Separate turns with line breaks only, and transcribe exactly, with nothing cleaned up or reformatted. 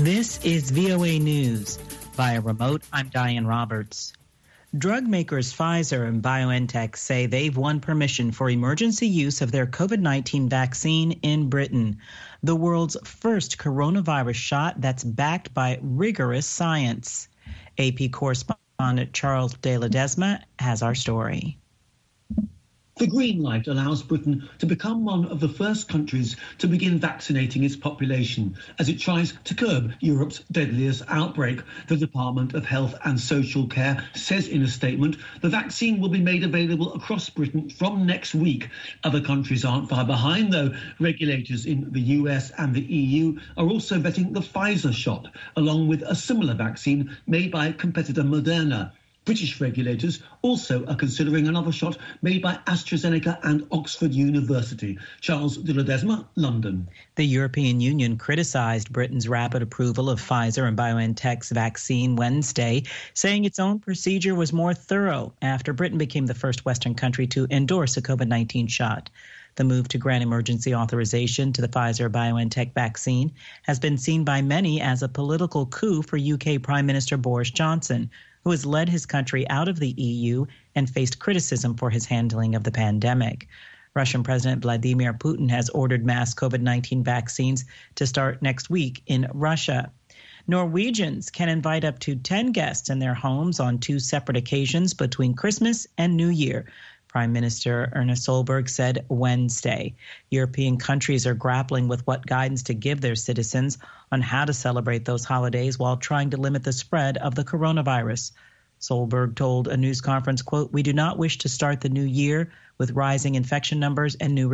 This is V O A News. Via remote, I'm Diane Roberts. Drug makers Pfizer and BioNTech say they've won permission for emergency use of their COVID nineteen vaccine in Britain, the world's first coronavirus shot that's backed by rigorous science. A P correspondent Charles de Ledesma has our story.
The green light allows Britain to become one of the first countries to begin vaccinating its population as it tries to curb Europe's deadliest outbreak. The Department of Health and Social Care says in a statement the vaccine will be made available across Britain from next week. Other countries aren't far behind, though. Regulators in the U S and the E U are also vetting the Pfizer shot, along with a similar vaccine made by competitor Moderna. British regulators also are considering another shot made by AstraZeneca and Oxford University. Charles de Ledesma, London.
The European Union criticized Britain's rapid approval of Pfizer and BioNTech's vaccine Wednesday, saying its own procedure was more thorough after Britain became the first Western country to endorse a COVID nineteen shot. The move to grant emergency authorization to the Pfizer-BioNTech vaccine has been seen by many as a political coup for U K Prime Minister Boris Johnson, who has led his country out of the E U and faced criticism for his handling of the pandemic. Russian President Vladimir Putin has ordered mass COVID nineteen vaccines to start next week in Russia. Norwegians can invite up to ten guests in their homes on two separate occasions between Christmas and New Year, Prime Minister Erna Solberg said Wednesday. European countries are grappling with what guidance to give their citizens on how to celebrate those holidays while trying to limit the spread of the coronavirus. Solberg told a news conference, quote, "We do not wish to start the new year with rising infection numbers and new